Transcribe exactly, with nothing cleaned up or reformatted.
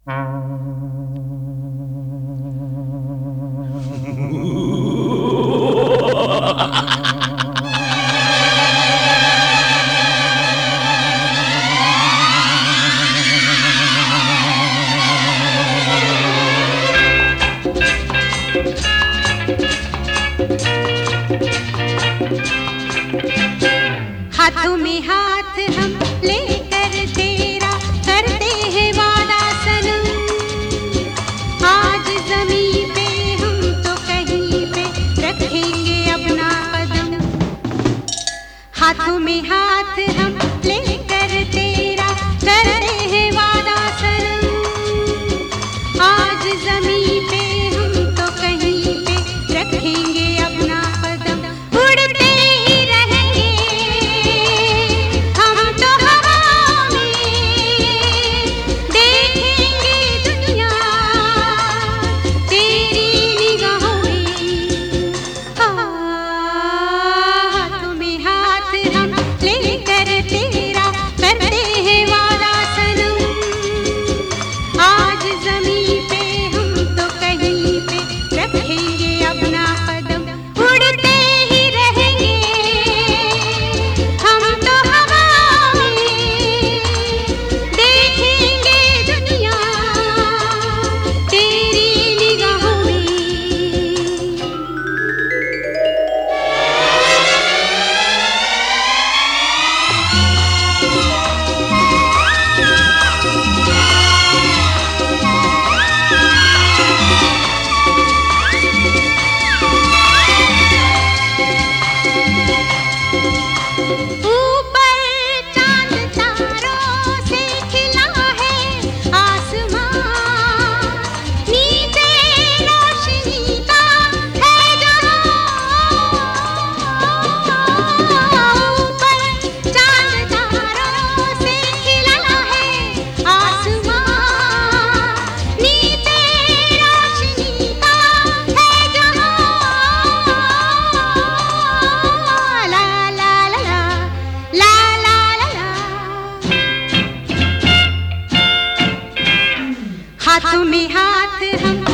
हाथों में हाथ हम लेकर तेरा करते हैं वादा सनम। आज ज़मीं पे हम तो कहीं पे रखेंगे अपना कदम। हाथों में हाथ हम लेकर तेरा करते हैं वादा सनम। आज ज़मीं पे हम तो कहीं पे रखेंगे अपना कदम। उड़ते ही रहेंगे हम तो हवा में, देखेंगे दुनिया तेरी निगाहों में। हाथों में हाथ हम लेकर तेरा करते हैं वादा सनम। आज ज़मीं पे हम तो कहीं पे रखेंगे अपना कदम। उड़ते ही रहेंगे हम तो हवा में, देखेंगे दुनिया तेरी निगाहों में। ऊपर चाँद तारों से खिला है आसमां, नीचे रोशनी का है जहां। ऊपर चाँद तारों से खिला है आसमां, नीचे रोशनी का है जहां। ला ला ला ला ला ला ला ला। हाथों में हाथ हम